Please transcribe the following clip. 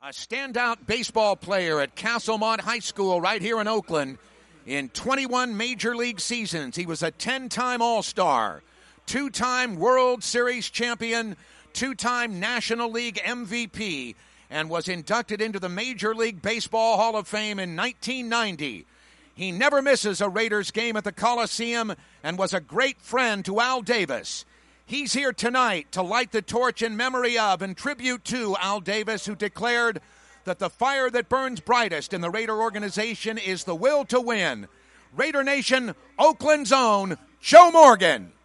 A standout baseball player at Castlemont High School right here in Oakland. In 21 major league seasons, he was a 10-time All-Star, 2-time World Series champion, 2-time National League MVP, and was inducted into the Major League Baseball Hall of Fame in 1990. He never misses a Raiders game at the Coliseum and was a great friend to Al Davis. He's here tonight to light the torch in memory of and tribute to Al Davis, who declared that the fire that burns brightest in the Raider organization is the will to win. Raider Nation, Oakland's own Joe Morgan.